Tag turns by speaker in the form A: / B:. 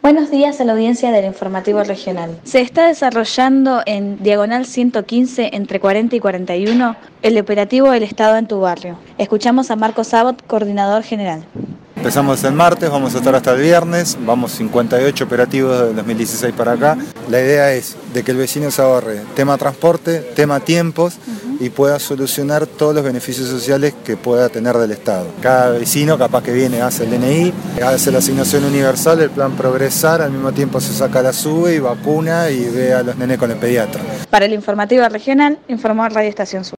A: Buenos días a la audiencia del Informativo Regional. Se está desarrollando en Diagonal 115 entre 40 y 41 el operativo El Estado en tu barrio. Escuchamos a Marco Sabot, coordinador general.
B: Empezamos el martes, vamos a estar hasta el viernes, vamos 58 operativos del 2016 para acá. La idea es de que el vecino se ahorre tema transporte, tema tiempos y pueda solucionar todos los beneficios sociales que pueda tener del Estado. Cada vecino capaz que viene, hace el DNI, hace la asignación universal, el plan Progresar, al mismo tiempo se saca la SUBE y vacuna y ve a los nenes con el pediatra.
A: Para el Informativo Regional, informó Radio Estación Sur.